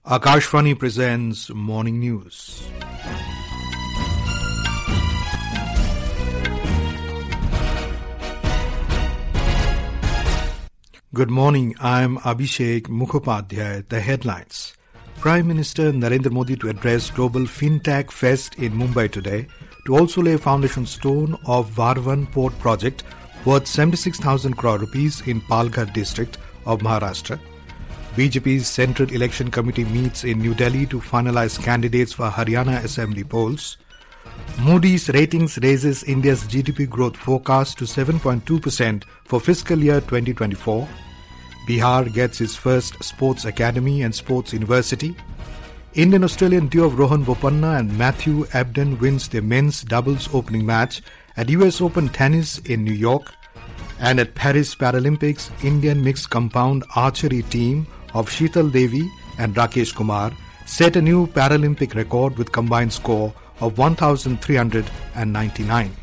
Akashvani presents Morning News. Good morning, I am Abhishek Mukhopadhyay. The headlines. Prime Minister Narendra Modi to address Global FinTech Fest in Mumbai today to also lay foundation stone of Varvan Port project worth 76,000 crore rupees in Palghar district of Maharashtra. BJP's Central Election Committee meets in New Delhi to finalize candidates for Haryana Assembly polls. Moody's Ratings raises India's GDP growth forecast to 7.2% for fiscal year 2024. Bihar gets its first sports academy and sports university. Indian-Australian duo of Rohan Bopanna and Matthew Ebden wins their men's doubles opening match at US Open Tennis in New York. And at Paris Paralympics, Indian mixed compound archery team of Sheetal Devi and Rakesh Kumar set a new Paralympic record with combined score of 1,399.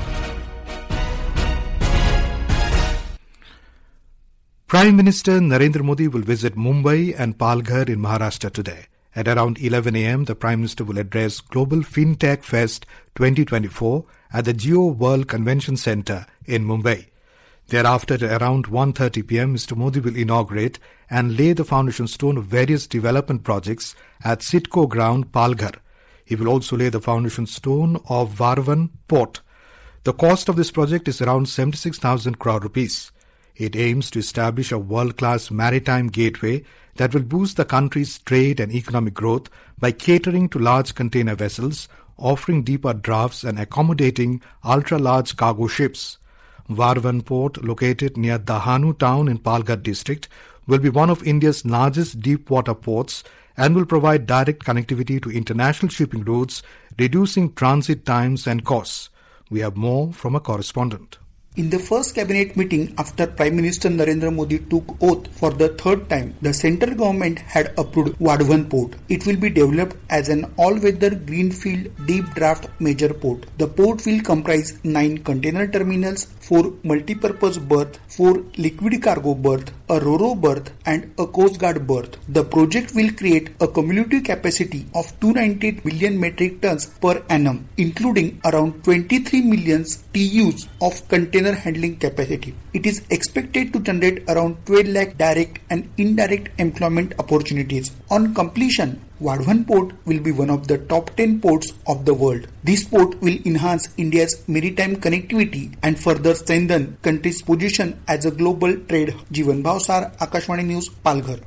Prime Minister Narendra Modi will visit Mumbai and Palghar in Maharashtra today. At around 11 a.m., the Prime Minister will address Global FinTech Fest 2024 at the Geo World Convention Centre in Mumbai. Thereafter, at around 1:30 p.m., Mr. Modi will inaugurate and lay the foundation stone of various development projects at Sitco Ground, Palghar. He will also lay the foundation stone of Varvan Port. The cost of this project is around 76,000 crore rupees. It aims to establish a world-class maritime gateway that will boost the country's trade and economic growth by catering to large container vessels, offering deeper drafts and accommodating ultra-large cargo ships. Varvan Port, located near Dahanu town in Palghar district, will be one of India's largest deep-water ports and will provide direct connectivity to international shipping routes, reducing transit times and costs. We have more from a correspondent. In the first cabinet meeting after Prime Minister Narendra Modi took oath for the third time, the central government had approved Varvan Port. It will be developed as an all-weather greenfield deep draft major port. The port will comprise 9 container terminals, 4 multi-purpose berths, 4 liquid cargo berths, a ro-ro berth and a coast guard berth. The project will create a cumulative capacity of 298 million metric tons per annum, including around 23 million TEUs of container handling capacity. It is expected to generate around 12 lakh direct and indirect employment opportunities. On completion, Varvan Port will be one of the top 10 ports of the world. This port will enhance India's maritime connectivity and further strengthen country's position as a global trade hub. Jeevan Bhavsar, Akashvani News, Palghar.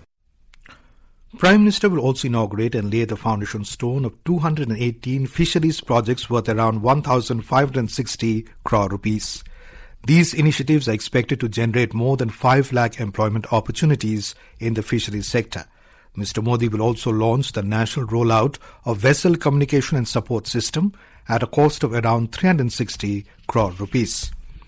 Prime Minister will also inaugurate and lay the foundation stone of 218 fisheries projects worth around 1,560 crore rupees. These initiatives are expected to generate more than 5 lakh employment opportunities in the fisheries sector. Mr. Modi will also launch the national rollout of vessel communication and support system at a cost of around 360 crore rupees.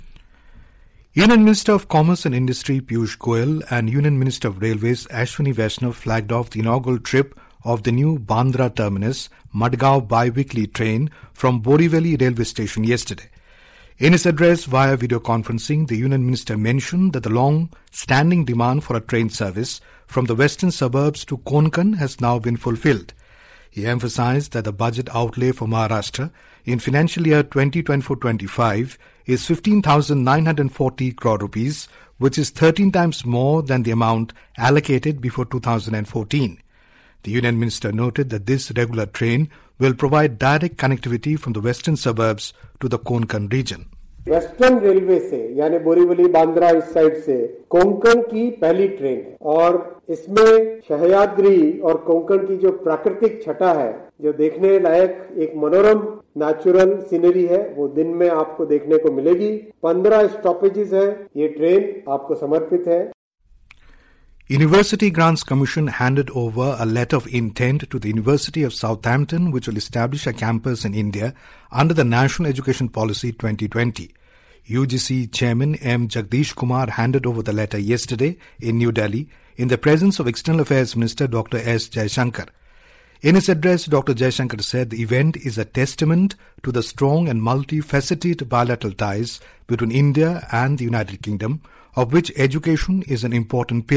Union Minister of Commerce and Industry Piyush Goyal and Union Minister of Railways Ashwini Vaishnav flagged off the inaugural trip of the new Bandra terminus Madgaon bi-weekly train from Borivali railway station yesterday. In his address via video conferencing, the Union Minister mentioned that the long-standing demand for a train service from the western suburbs to Konkan has now been fulfilled. He emphasized that the budget outlay for Maharashtra in financial year 2024-25 is 15,940 crore rupees, which is 13 times more than the amount allocated before 2014. The Union Minister noted that this regular train will provide direct connectivity from the western suburbs to the Konkan region. Western railway से यानी बोरीवली बांद्रा इस side से कोंकण की पहली train है और इसमें सह्याद्री और कोंकण की जो प्राकृतिक छटा है, जो देखने लायक एक मनोरम नेचुरल सीनरी है, वो दिन में आपको देखने को मिलेगी। 15 स्टॉपेजेस है, ये ट्रेन आपको समर्पित है। University Grants Commission handed over a letter of intent to the University of Southampton, which will establish a campus in India under the National Education Policy 2020. UGC Chairman M. Jagdish Kumar handed over the letter yesterday in New Delhi in the presence of External Affairs Minister Dr. S. Jaishankar. In his address, Dr. Jaishankar said the event is a testament to the strong and multifaceted bilateral ties between India and the United Kingdom, of which education is an important pillar.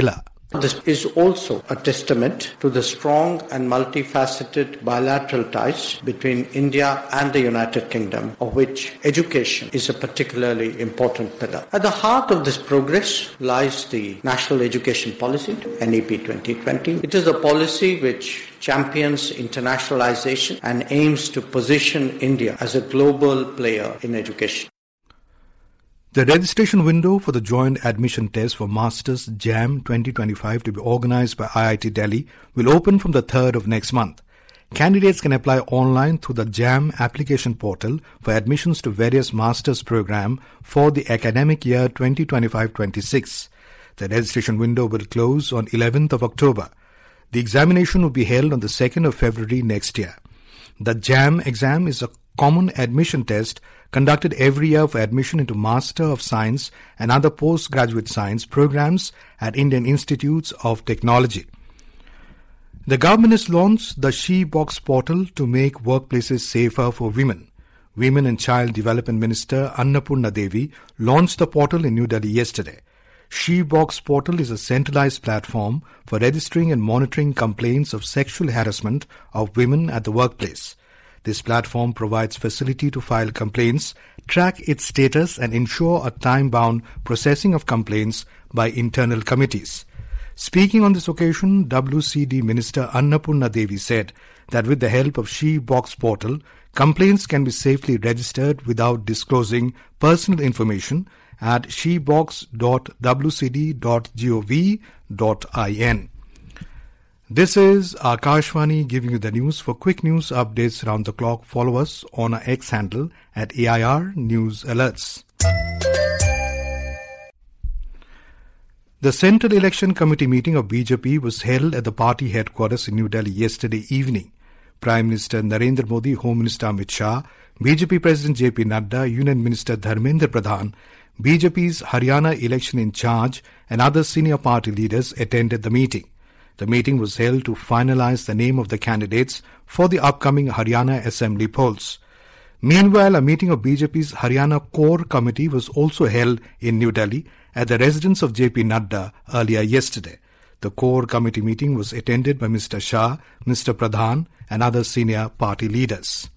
This is also a testament to the strong and multifaceted bilateral ties between India and the United Kingdom, of which education is a particularly important pillar. At the heart of this progress lies the National Education Policy, NEP 2020. It is a policy which champions internationalization and aims to position India as a global player in education. The registration window for the joint admission test for Masters JAM 2025 to be organized by IIT Delhi will open from the 3rd of next month. Candidates can apply online through the JAM application portal for admissions to various Masters program for the academic year 2025-26. The registration window will close on 11th of October. The examination will be held on the 2nd of February next year. The JAM exam is a common admission test conducted every year for admission into Master of Science and other postgraduate science programs at Indian Institutes of Technology. The government has launched the She Box portal to make workplaces safer for women. Women and Child Development Minister Annapurna Devi launched the portal in New Delhi yesterday. She Box portal is a centralized platform for registering and monitoring complaints of sexual harassment of women at the workplace. This platform provides facility to file complaints, track its status and ensure a time-bound processing of complaints by internal committees. Speaking on this occasion, WCD Minister Annapurna Devi said that with the help of She Box portal, complaints can be safely registered without disclosing personal information at shebox.wcd.gov.in. This is Akashvani giving you the news. For quick news updates around the clock, follow us on our X handle at AIR News Alerts. The Central Election Committee meeting of BJP was held at the party headquarters in New Delhi yesterday evening. Prime Minister Narendra Modi, Home Minister Amit Shah, BJP President JP Nadda, Union Minister Dharmendra Pradhan, BJP's Haryana election in charge and other senior party leaders attended the meeting. The meeting was held to finalize the name of the candidates for the upcoming Haryana Assembly polls. Meanwhile, a meeting of BJP's Haryana Core Committee was also held in New Delhi at the residence of JP Nadda earlier yesterday. The Core Committee meeting was attended by Mr. Shah, Mr. Pradhan and other senior party leaders.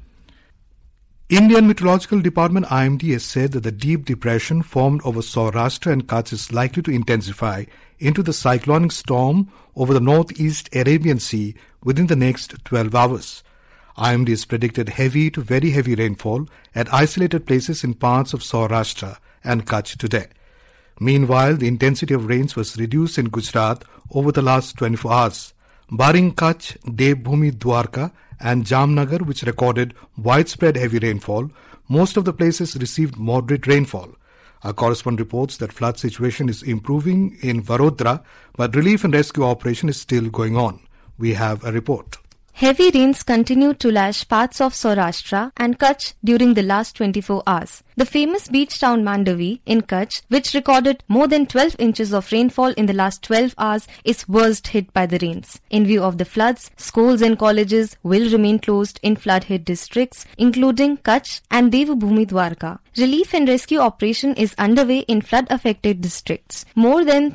Indian Meteorological Department IMD has said that the deep depression formed over Saurashtra and Kutch is likely to intensify into the cyclonic storm over the northeast Arabian Sea within the next 12 hours. IMD has predicted heavy to very heavy rainfall at isolated places in parts of Saurashtra and Kutch today. Meanwhile, the intensity of rains was reduced in Gujarat over the last 24 hours. Barring Kutch, Devbhumi Dwarka and Jamnagar, which recorded widespread heavy rainfall, most of the places received moderate rainfall. Our correspondent reports that flood situation is improving in Vadodara, but relief and rescue operation is still going on. We have a report. Heavy rains continued to lash parts of Saurashtra and Kutch during the last 24 hours. The famous beach town Mandavi in Kutch, which recorded more than 12 inches of rainfall in the last 12 hours, is worst hit by the rains. In view of the floods, schools and colleges will remain closed in flood-hit districts, including Kutch and Devbhumi Dwarka. Relief and rescue operation is underway in flood-affected districts. More than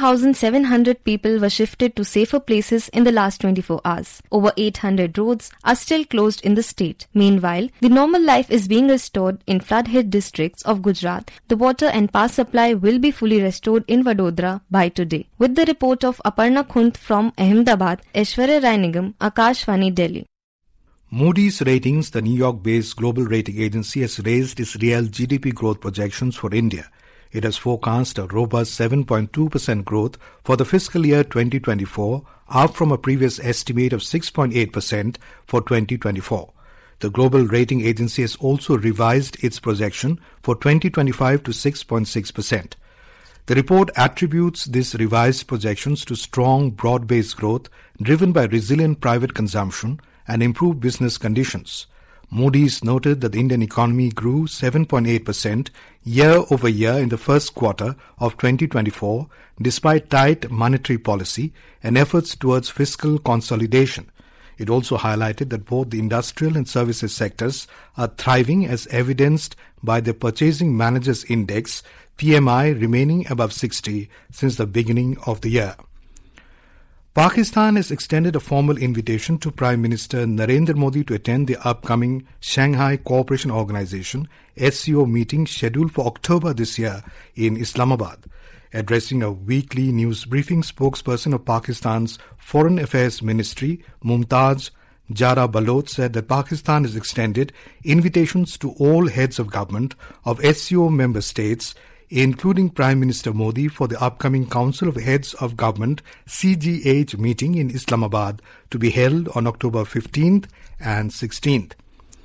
1,700 people were shifted to safer places in the last 24 hours. Over 800 roads are still closed in the state. Meanwhile, the normal life is being restored in flood-hit districts of Gujarat. The water and power supply will be fully restored in Vadodara by today. With the report of Aparna Khunt from Ahmedabad, Aishwarya Rai Nigam, Akashvani, Delhi. Moody's Ratings, the New York-based global rating agency, has raised its real GDP growth projections for India. It has forecast a robust 7.2% growth for the fiscal year 2024, up from a previous estimate of 6.8% for 2024. The global rating agency has also revised its projection for 2025 to 6.6%. The report attributes these revised projections to strong, broad-based growth driven by resilient private consumption and improved business conditions. Moody's noted that the Indian economy grew 7.8% year-over-year in the first quarter of 2024, despite tight monetary policy and efforts towards fiscal consolidation. It also highlighted that both the industrial and services sectors are thriving, as evidenced by the Purchasing Managers Index, PMI, remaining above 60 since the beginning of the year. Pakistan has extended a formal invitation to Prime Minister Narendra Modi to attend the upcoming Shanghai Cooperation Organization SCO meeting scheduled for October this year in Islamabad. Addressing a weekly news briefing, spokesperson of Pakistan's Foreign Affairs Ministry, Mumtaz Jara Balot, said that Pakistan has extended invitations to all heads of government of SCO member states, including Prime Minister Modi, for the upcoming Council of Heads of Government CGH meeting in Islamabad to be held on October 15th and 16th.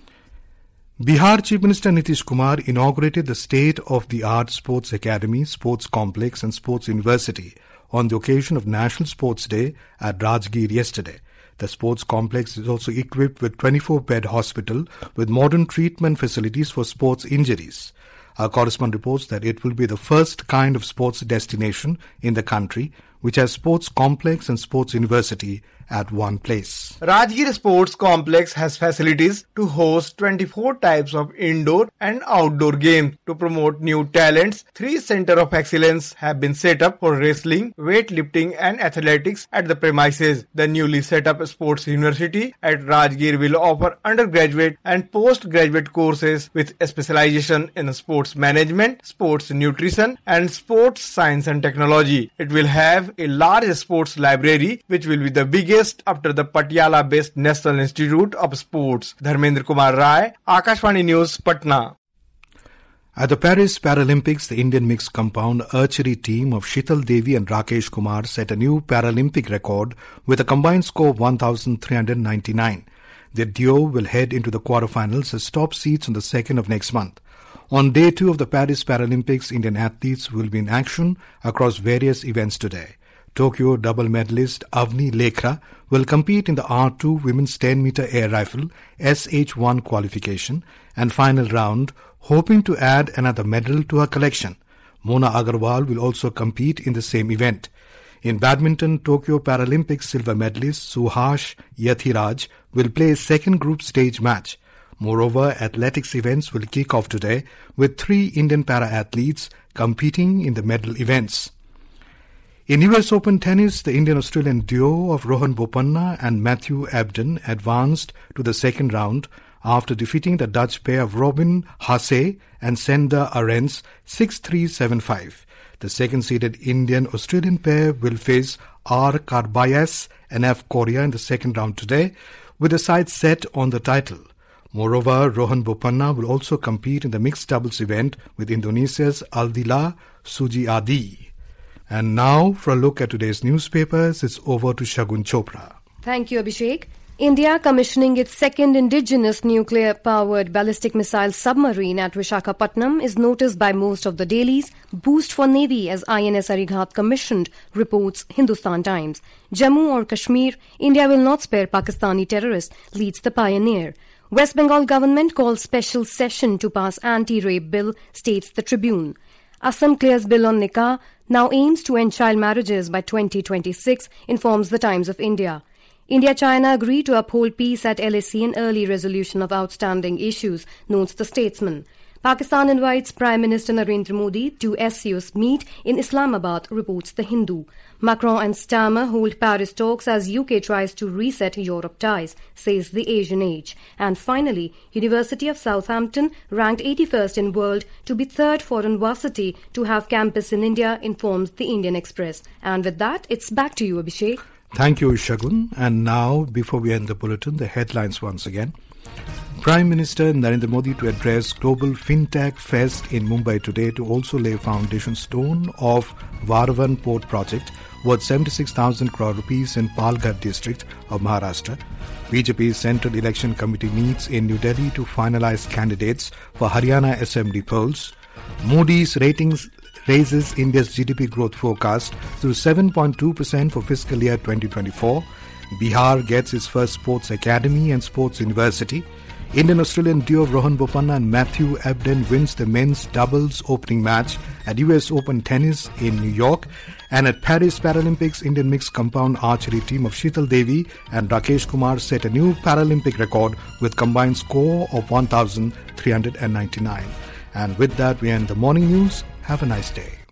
Bihar Chief Minister Nitish Kumar inaugurated the state-of-the-art Sports Academy, Sports Complex and Sports University on the occasion of National Sports Day at Rajgir yesterday. The sports complex is also equipped with 24-bed hospital with modern treatment facilities for sports injuries. Our correspondent reports that it will be the first kind of sports destination in the country which has sports complex and sports university at one place. Rajgir Sports Complex has facilities to host 24 types of indoor and outdoor games. To promote new talents, 3 centers of excellence have been set up for wrestling, weightlifting and athletics at the premises. The newly set up Sports University at Rajgir will offer undergraduate and postgraduate courses with a specialization in sports management, sports nutrition and sports science and technology. It will have a large sports library which will be the biggest after the Patiala-based National Institute of Sports. Dharmendra Kumar Rai, Akashvani News, Patna. At the Paris Paralympics, the Indian mixed compound archery team of Sheetal Devi and Rakesh Kumar set a new Paralympic record with a combined score of 1,399. The duo will head into the quarterfinals as top seeds on the 2nd of next month. On day 2 of the Paris Paralympics, Indian athletes will be in action across various events today. Tokyo double medalist Avni Lekhra will compete in the R2 women's 10-meter air rifle SH1 qualification and final round, hoping to add another medal to her collection. Mona Agarwal will also compete in the same event. In badminton, Tokyo Paralympics silver medalist Suhash Yathiraj will play a second group stage match. Moreover, athletics events will kick off today with 3 Indian para-athletes competing in the medal events. In US Open tennis, the Indian-Australian duo of Rohan Bopanna and Matthew Ebden advanced to the second round after defeating the Dutch pair of Robin Haase and Senda Arens 6-3-7-5. The second-seeded Indian-Australian pair will face R. Karbayas and F. Korea in the second round today, with the sides set on the title. Moreover, Rohan Bopanna will also compete in the mixed doubles event with Indonesia's Aldila Sujiadi. And now, for a look at today's newspapers, it's over to Shagun Chopra. Thank you, Abhishek. India commissioning its second indigenous nuclear-powered ballistic missile submarine at Vishakhapatnam is noticed by most of the dailies. Boost for Navy as INS Arighat commissioned, reports Hindustan Times. Jammu or Kashmir, India will not spare Pakistani terrorists, leads the Pioneer. West Bengal government calls special session to pass anti-rape bill, states the Tribune. Assam clears bill on Nikah, now aims to end child marriages by 2026, informs the Times of India. India-China agree to uphold peace at LAC and early resolution of outstanding issues, notes the Statesman. Pakistan invites Prime Minister Narendra Modi to SCO's meet in Islamabad, reports The Hindu. Macron and Starmer hold Paris talks as UK tries to reset Europe ties, says The Asian Age. And finally, University of Southampton ranked 81st in world to be third foreign varsity to have campus in India, informs The Indian Express. And with that, it's back to you, Abhishek. Thank you, Shagun. And now, before we end the bulletin, the headlines once again. Prime Minister Narendra Modi to address Global FinTech Fest in Mumbai today to also lay foundation stone of Varavan Port project worth 76,000 crore rupees in Palghar district of Maharashtra. BJP's Central Election Committee meets in New Delhi to finalize candidates for Haryana Assembly polls. Moody's ratings raises India's GDP growth forecast to 7.2% for fiscal year 2024. Bihar gets its first sports academy and sports university. Indian-Australian duo of Rohan Bopanna and Matthew Ebden wins the men's doubles opening match at US Open tennis in New York. And at Paris Paralympics, Indian mixed compound archery team of Sheetal Devi and Rakesh Kumar set a new Paralympic record with combined score of 1,399. And with that, we end the morning news. Have a nice day.